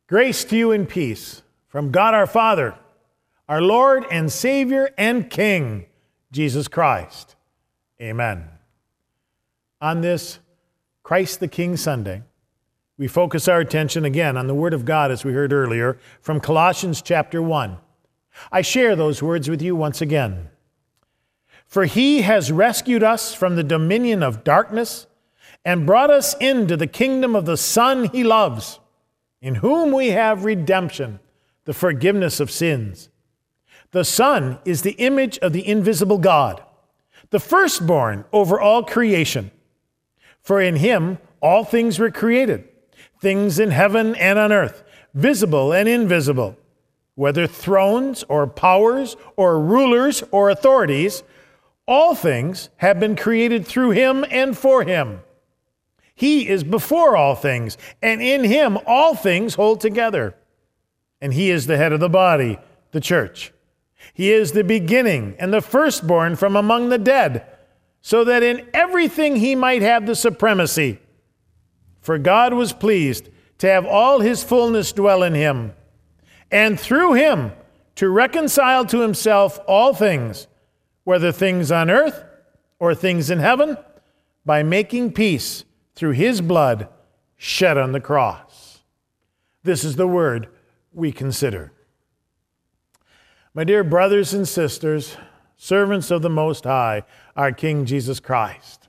Grace to you and peace from God our Father, our Lord and Savior and King, Jesus Christ. Amen. On this Christ the King Sunday, we focus our attention again on the Word of God, as we heard earlier, from Colossians chapter 1. I share those words with you once again. For he has rescued us from the dominion of darkness and brought us into the kingdom of the Son he loves, in whom we have redemption, the forgiveness of sins. The Son is the image of the invisible God, the firstborn over all creation. For in him all things were created, things in heaven and on earth, visible and invisible, whether thrones or powers or rulers or authorities, all things have been created through him and for him. He is before all things, and in him all things hold together. And he is the head of the body, the church. He is the beginning and the firstborn from among the dead, so that in everything he might have the supremacy. For God was pleased to have all his fullness dwell in him, and through him to reconcile to himself all things, whether things on earth or things in heaven, by making peace through his blood shed on the cross. This is the word we consider. My dear brothers and sisters, servants of the Most High, our King Jesus Christ.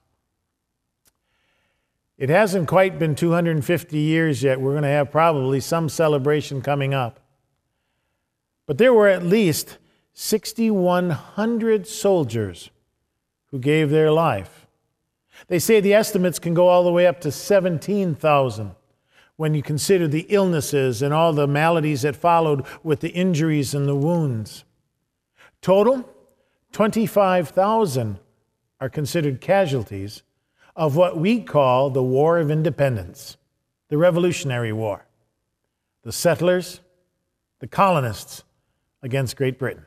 It hasn't quite been 250 years yet. We're going to have probably some celebration coming up. But there were at least 6,100 soldiers who gave their life. They say the estimates can go all the way up to 17,000 when you consider the illnesses and all the maladies that followed with the injuries and the wounds. Total, 25,000 are considered casualties of what we call the War of Independence, the Revolutionary War, the settlers, the colonists against Great Britain.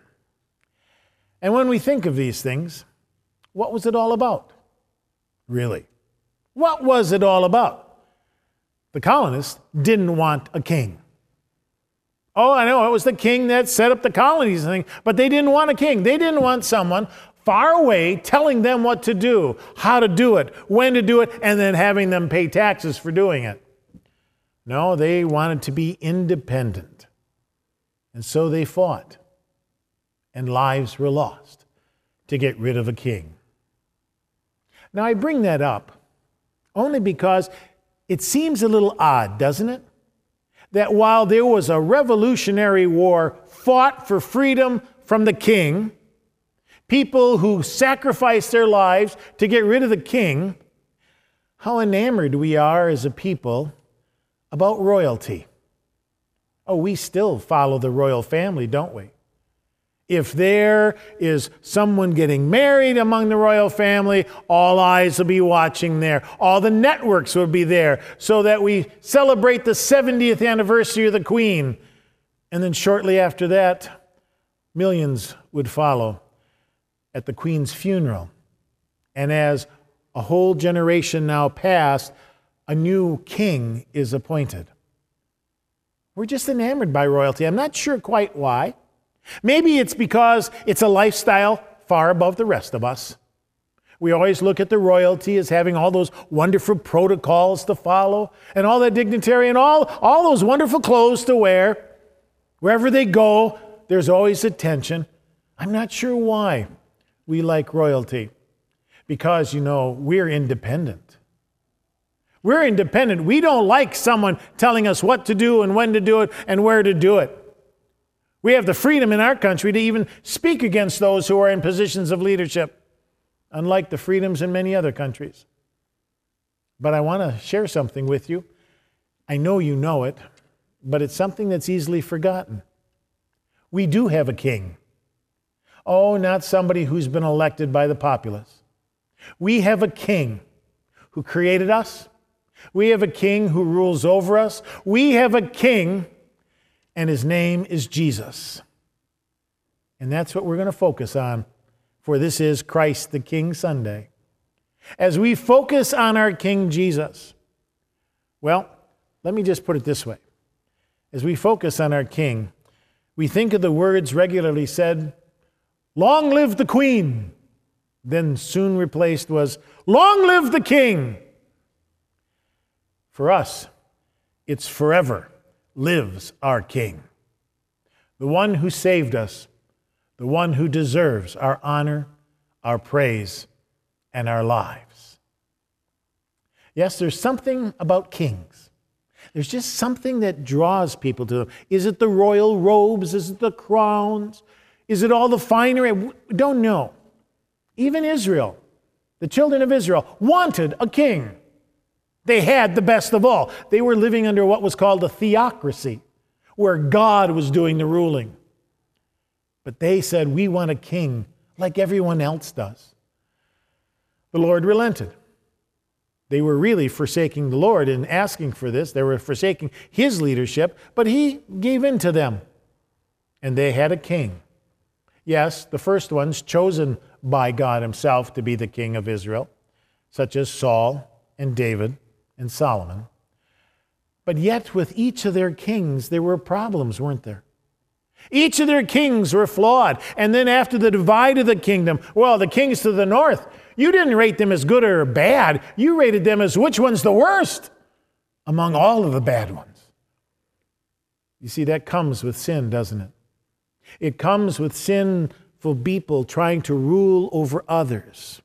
And when we think of these things, what was it all about? Really, what was it all about? The colonists didn't want a king. Oh, I know, it was the king that set up the colonies and things, but they didn't want a king. They didn't want someone far away telling them what to do, how to do it, when to do it, and then having them pay taxes for doing it. No, they wanted to be independent. And so they fought, and lives were lost to get rid of a king. Now, I bring that up only because it seems a little odd, doesn't it? That while there was a revolutionary war fought for freedom from the king, people who sacrificed their lives to get rid of the king, how enamored we are as a people about royalty. Oh, we still follow the royal family, don't we? If there is someone getting married among the royal family, all eyes will be watching there. All the networks will be there so that we celebrate the 70th anniversary of the Queen. And then shortly after that, millions would follow at the Queen's funeral. And as a whole generation now passed, a new king is appointed. We're just enamored by royalty. I'm not sure quite why. Maybe it's because it's a lifestyle far above the rest of us. We always look at the royalty as having all those wonderful protocols to follow and all that dignitary and all those wonderful clothes to wear. Wherever they go, there's always attention. I'm not sure why we like royalty. Because, we're independent. We're independent. We don't like someone telling us what to do and when to do it and where to do it. We have the freedom in our country to even speak against those who are in positions of leadership, unlike the freedoms in many other countries. But I want to share something with you. I know you know it, but it's something that's easily forgotten. We do have a king. Oh, not somebody who's been elected by the populace. We have a king who created us. We have a king who rules over us. We have a king, and his name is Jesus. And that's what we're going to focus on, for this is Christ the King Sunday. As we focus on our King Jesus, well, let me just put it this way. as we focus on our King, we think of the words regularly said, "Long live the Queen," then soon replaced was, "Long live the King." For us, it's forever lives our King, the one who saved us, the one who deserves our honor, our praise, and our lives. Yes, there's something about kings. There's just something that draws people to them. Is it the royal robes? Is it the crowns? Is it all the finery? We don't know. Even Israel, the children of Israel, wanted a king. They had the best of all. They were living under what was called a theocracy, where God was doing the ruling. But they said, we want a king like everyone else does. The Lord relented. They were really forsaking the Lord in asking for this. They were forsaking his leadership, but he gave in to them. And they had a king. Yes, the first ones chosen by God himself to be the king of Israel, such as Saul and David and Solomon. But yet with each of their kings, there were problems, weren't there? Each of their kings were flawed. And then after the divide of the kingdom, well, the kings to the north, you didn't rate them as good or bad. You rated them as which one's the worst among all of the bad ones. You see, that comes with sin, doesn't it? It comes with sinful people trying to rule over others.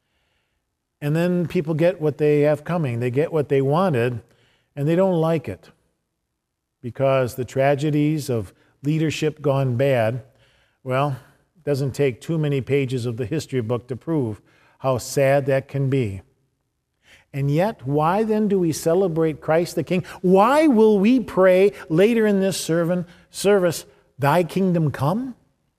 And then people get what they have coming. They get what they wanted, and they don't like it. Because the tragedies of leadership gone bad, well, it doesn't take too many pages of the history book to prove how sad that can be. And yet, why then do we celebrate Christ the King? Why will we pray later in this service, "Thy kingdom come"?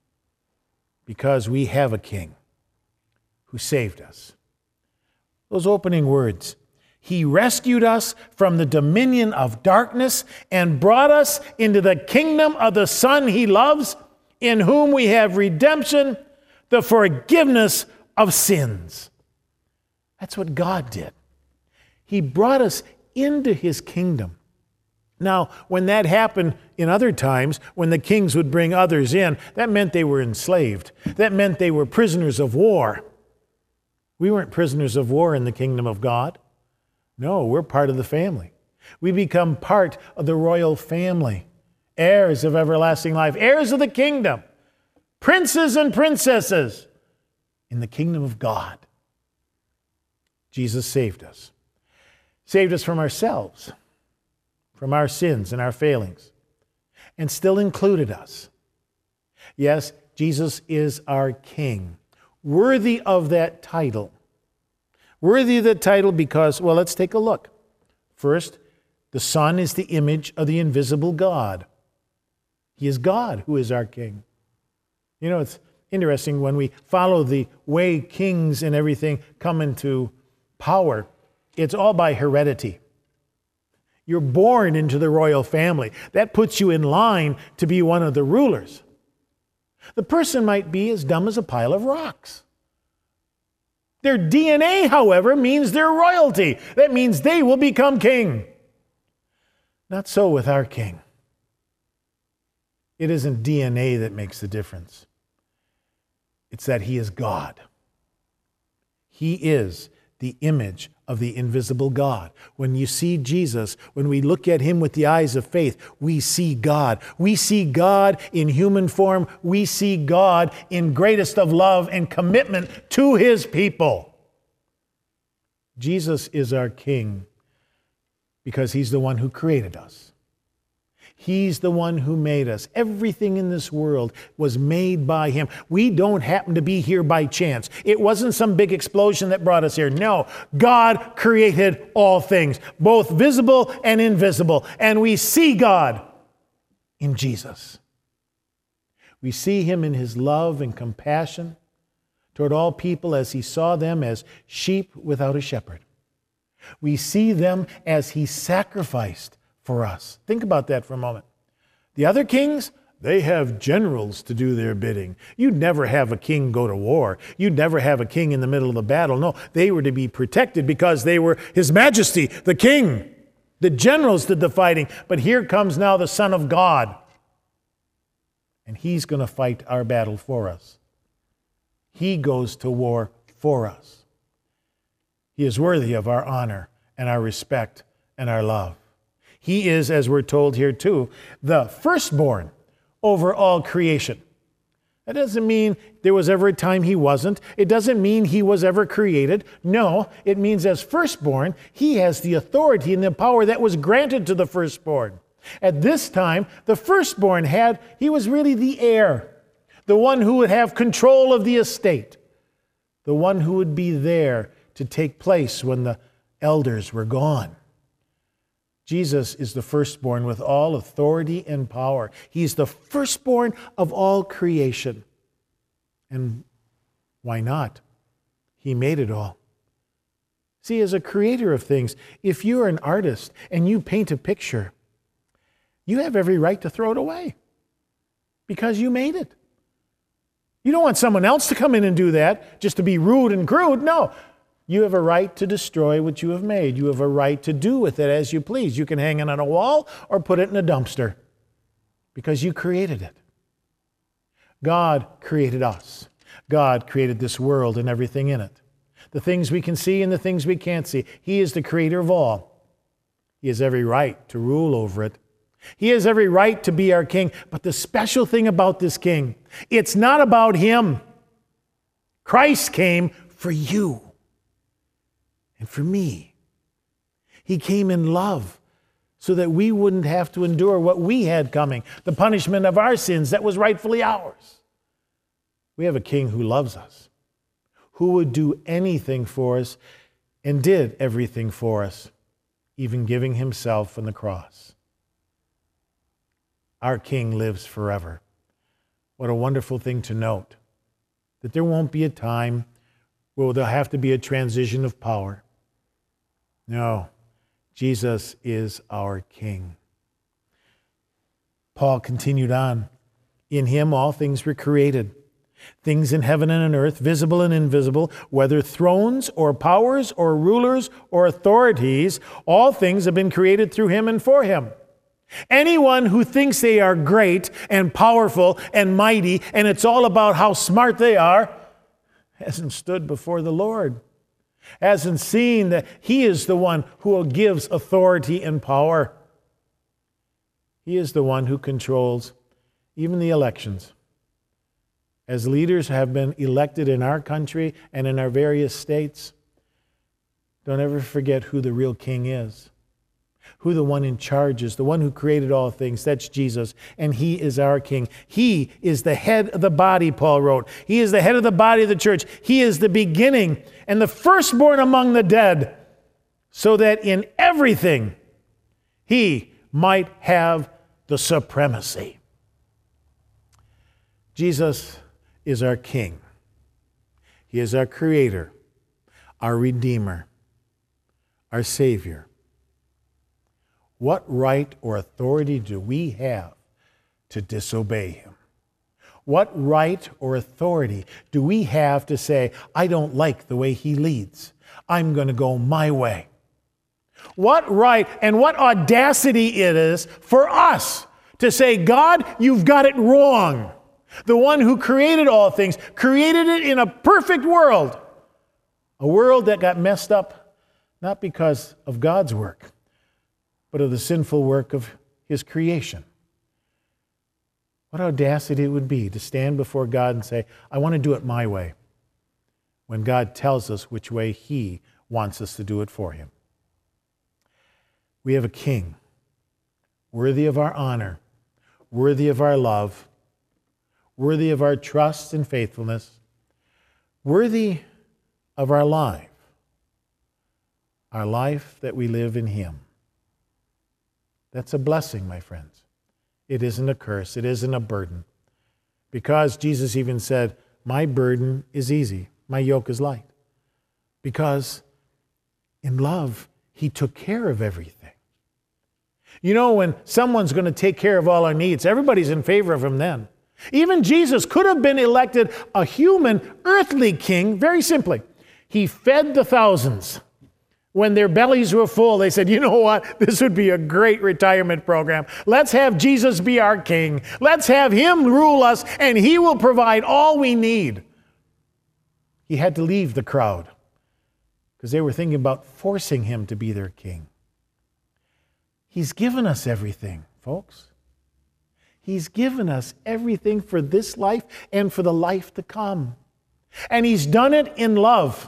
Because we have a King who saved us. Those opening words, He rescued us from the dominion of darkness and brought us into the kingdom of the Son He loves, in whom we have redemption, the forgiveness of sins. That's what God did. He brought us into His kingdom. Now, when that happened in other times, when the kings would bring others in, that meant they were enslaved. That meant they were prisoners of war. We weren't prisoners of war in the kingdom of God. No, we're part of the family. We become part of the royal family, heirs of everlasting life, heirs of the kingdom, princes and princesses in the kingdom of God. Jesus saved us. Saved us from ourselves, from our sins and our failings, and still included us. Yes, Jesus is our King, worthy of that title. Worthy of that title because, well, let's take a look. First, the Son is the image of the invisible God. He is God who is our King. You know, it's interesting when we follow the way kings and everything come into power, it's all by heredity. You're born into the royal family. That puts you in line to be one of the rulers. The person might be as dumb as a pile of rocks. Their DNA, however, means their royalty. That means they will become king. Not so with our King. It isn't DNA that makes the difference. It's that He is God. He is the image of the invisible God. When you see Jesus, when we look at Him with the eyes of faith, we see God. We see God in human form. We see God in greatest of love and commitment to His people. Jesus is our King because He's the one who created us. He's the one who made us. Everything in this world was made by Him. We don't happen to be here by chance. It wasn't some big explosion that brought us here. No, God created all things, both visible and invisible. And we see God in Jesus. We see Him in His love and compassion toward all people as He saw them as sheep without a shepherd. We see them as He sacrificed for us. Think about that for a moment. The other kings, they have generals to do their bidding. You'd never have a king go to war. You'd never have a king in the middle of a battle. No, they were to be protected because they were His Majesty, the King. The generals did the fighting, but here comes now the Son of God. And he's going to fight our battle for us. He goes to war for us. He is worthy of our honor and our respect and our love. He is, as we're told here too, the firstborn over all creation. That doesn't mean there was ever a time he wasn't. It doesn't mean he was ever created. No, it means as firstborn, he has the authority and the power that was granted to the firstborn. At this time, the firstborn he was really the heir, the one who would have control of the estate, the one who would be there to take place when the elders were gone. Jesus is the firstborn with all authority and power. He's the firstborn of all creation. And why not? He made it all. See, as a creator of things, if you're an artist and you paint a picture, you have every right to throw it away because you made it. You don't want someone else to come in and do that just to be rude and crude. No. You have a right to destroy what you have made. You have a right to do with it as you please. You can hang it on a wall or put it in a dumpster because you created it. God created us. God created this world and everything in it. The things we can see and the things we can't see. He is the creator of all. He has every right to rule over it. He has every right to be our king. But the special thing about this king, it's not about him. Christ came for you. And for me, he came in love so that we wouldn't have to endure what we had coming, the punishment of our sins that was rightfully ours. We have a king who loves us, who would do anything for us and did everything for us, even giving himself on the cross. Our king lives forever. What a wonderful thing to note, that there won't be a time where there'll have to be a transition of power. No, Jesus is our King. Paul continued on. In him all things were created, things in heaven and on earth, visible and invisible, whether thrones or powers or rulers or authorities, all things have been created through him and for him. Anyone who thinks they are great and powerful and mighty, and it's all about how smart they are, hasn't stood before the Lord, hasn't seen that he is the one who gives authority and power. He is the one who controls even the elections. As leaders have been elected in our country and in our various states, don't ever forget who the real king is, who the one in charge is, the one who created all things. That's Jesus, and he is our king. He is the head of the body, Paul wrote. He is the head of the body of the church. He is the beginning and the firstborn among the dead, so that in everything he might have the supremacy. Jesus is our king. He is our creator, our redeemer, our savior. What right or authority do we have to disobey him? What right or authority do we have to say, I don't like the way he leads. I'm going to go my way? What right and what audacity it is for us to say, God, you've got it wrong. The one who created all things, created it in a perfect world. A world that got messed up not because of God's work, but of the sinful work of his creation. What audacity it would be to stand before God and say, I want to do it my way, when God tells us which way he wants us to do it for him. We have a king, worthy of our honor, worthy of our love, worthy of our trust and faithfulness, worthy of our life that we live in him. That's a blessing, my friends. It isn't a curse. It isn't a burden. Because Jesus even said, my burden is easy. My yoke is light. Because in love, he took care of everything. You know, when someone's going to take care of all our needs, everybody's in favor of him then. Even Jesus could have been elected a human, earthly king, very simply. He fed the thousands when their bellies were full, they said, you know what? This would be a great retirement program. Let's have Jesus be our king. Let's have him rule us, and he will provide all we need. He had to leave the crowd because they were thinking about forcing him to be their king. He's given us everything, folks. He's given us everything for this life and for the life to come. And he's done it in love.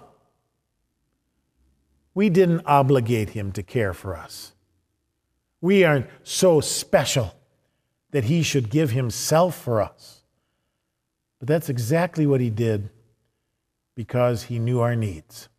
We didn't obligate him to care for us. We aren't so special that he should give himself for us. But that's exactly what he did because he knew our needs.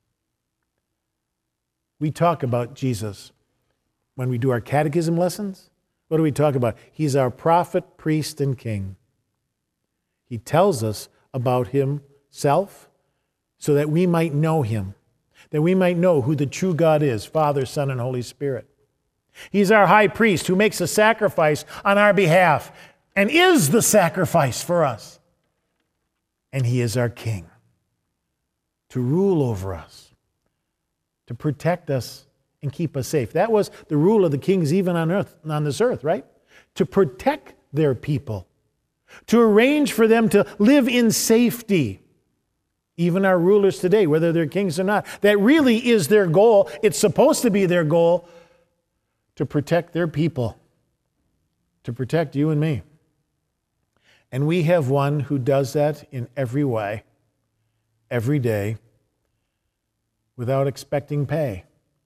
We talk about Jesus when we do our catechism lessons. What do we talk about? He's our prophet, priest, and king. He tells us about himself so that we might know him, that we might know who the true God is, Father, Son, and Holy Spirit. He's our high priest who makes a sacrifice on our behalf and is the sacrifice for us. And he is our king to rule over us, to protect us and keep us safe. That was the rule of the kings even on this earth, right? To protect their people, to arrange for them to live in safety. Even our rulers today, whether they're kings or not, that really is their goal. It's supposed to be their goal to protect their people, to protect you and me. And we have one who does that in every way, every day, without expecting pay.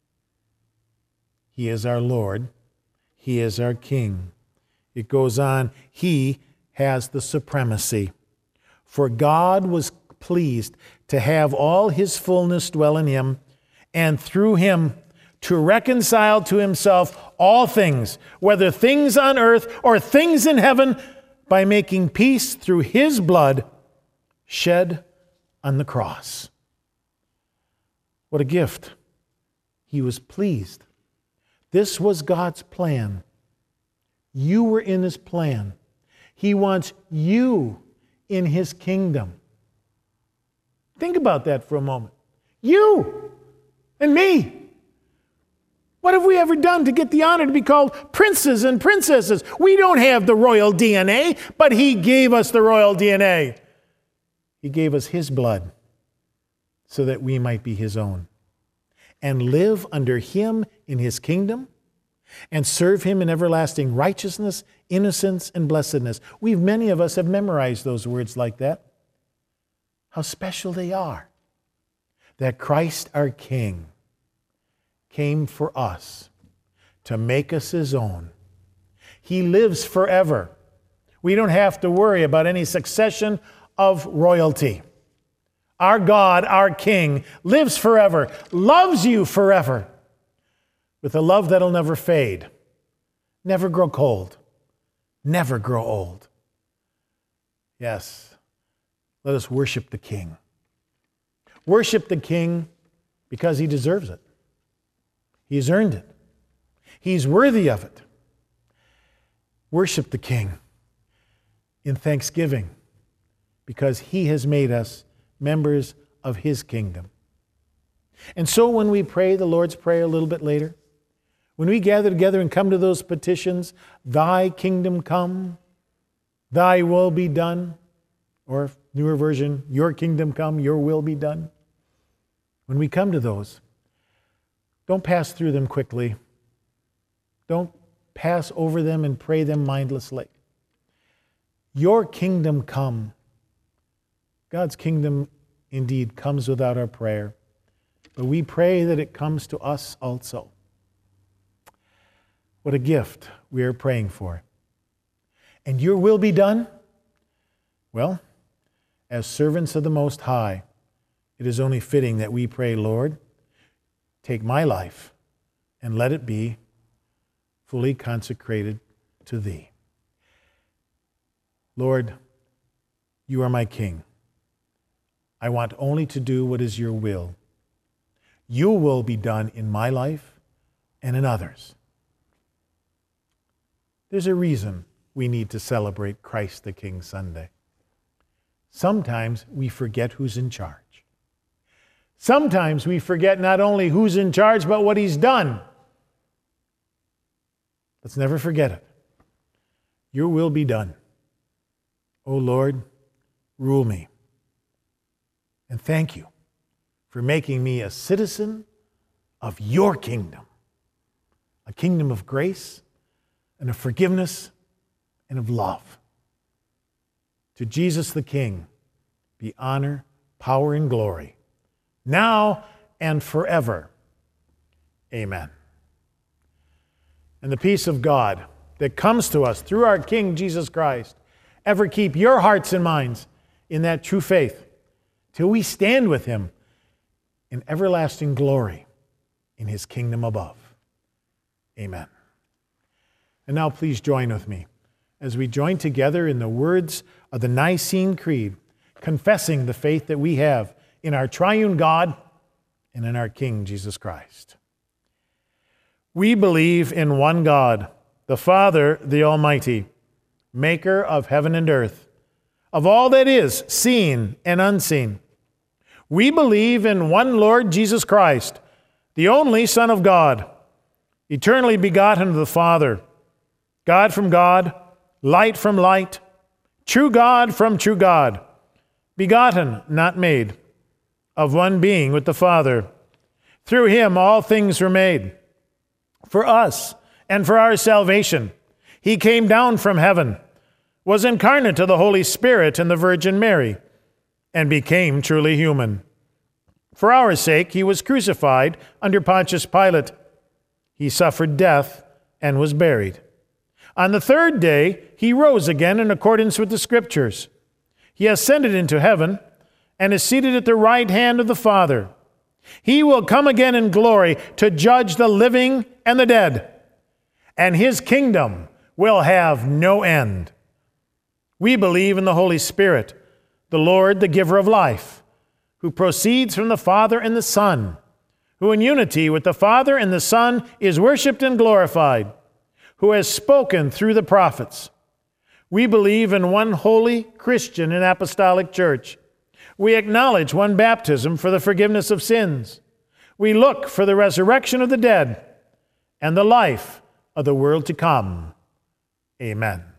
He is our Lord. He is our King. It goes on, he has the supremacy. For God was pleased to have all his fullness dwell in him, and through him to reconcile to himself all things, whether things on earth or things in heaven, by making peace through his blood shed on the cross. What a gift. He was pleased. This was God's plan. You were in his plan. He wants you in his kingdom. Think about that for a moment. You and me. What have we ever done to get the honor to be called princes and princesses? We don't have the royal DNA, but he gave us the royal DNA. He gave us his blood so that we might be his own and live under him in his kingdom and serve him in everlasting righteousness, innocence, and blessedness. Many of us have memorized those words like that. How special they are. That Christ our King came for us to make us his own. He lives forever. We don't have to worry about any succession of royalty. Our God, our King, lives forever, loves you forever, with a love that'll never fade, never grow cold, never grow old. Yes. Let us worship the King. Worship the King because he deserves it. He's earned it. He's worthy of it. Worship the King in thanksgiving because he has made us members of his kingdom. And so when we pray the Lord's Prayer a little bit later, when we gather together and come to those petitions, thy kingdom come, thy will be done, or newer version, your kingdom come, your will be done. When we come to those, don't pass through them quickly. Don't pass over them and pray them mindlessly. Your kingdom come. God's kingdom indeed comes without our prayer, but we pray that it comes to us also. What a gift we are praying for. And your will be done? Well, as servants of the Most High, it is only fitting that we pray, Lord, take my life and let it be fully consecrated to thee. Lord, you are my King. I want only to do what is your will. Your will be done in my life and in others. There's a reason we need to celebrate Christ the King Sunday. Sometimes we forget who's in charge. Sometimes we forget not only who's in charge, but what he's done. Let's never forget it. Your will be done. O Lord, rule me. And thank you for making me a citizen of your kingdom, a kingdom of grace and of forgiveness and of love. To Jesus the King be honor, power, and glory, now and forever. Amen. And the peace of God that comes to us through our King Jesus Christ ever keep your hearts and minds in that true faith till we stand with him in everlasting glory in his kingdom above. Amen. And now please join with me as we join together in the words of the Nicene Creed, confessing the faith that we have in our triune God and in our King Jesus Christ. We believe in one God, the Father, the Almighty, maker of heaven and earth, of all that is seen and unseen. We believe in one Lord Jesus Christ, the only Son of God, eternally begotten of the Father, God from God, light from light, true God from true God, begotten, not made, of one being with the Father. Through him all things were made. For us and for our salvation, he came down from heaven, was incarnate of the Holy Spirit and the Virgin Mary, and became truly human. For our sake he was crucified under Pontius Pilate. He suffered death and was buried. On the third day he rose again in accordance with the Scriptures. He ascended into heaven and is seated at the right hand of the Father. He will come again in glory to judge the living and the dead, and his kingdom will have no end. We believe in the Holy Spirit, the Lord, the giver of life, who proceeds from the Father and the Son, who in unity with the Father and the Son is worshiped and glorified, who has spoken through the prophets. We believe in one holy Christian and apostolic church. We acknowledge one baptism for the forgiveness of sins. We look for the resurrection of the dead and the life of the world to come. Amen.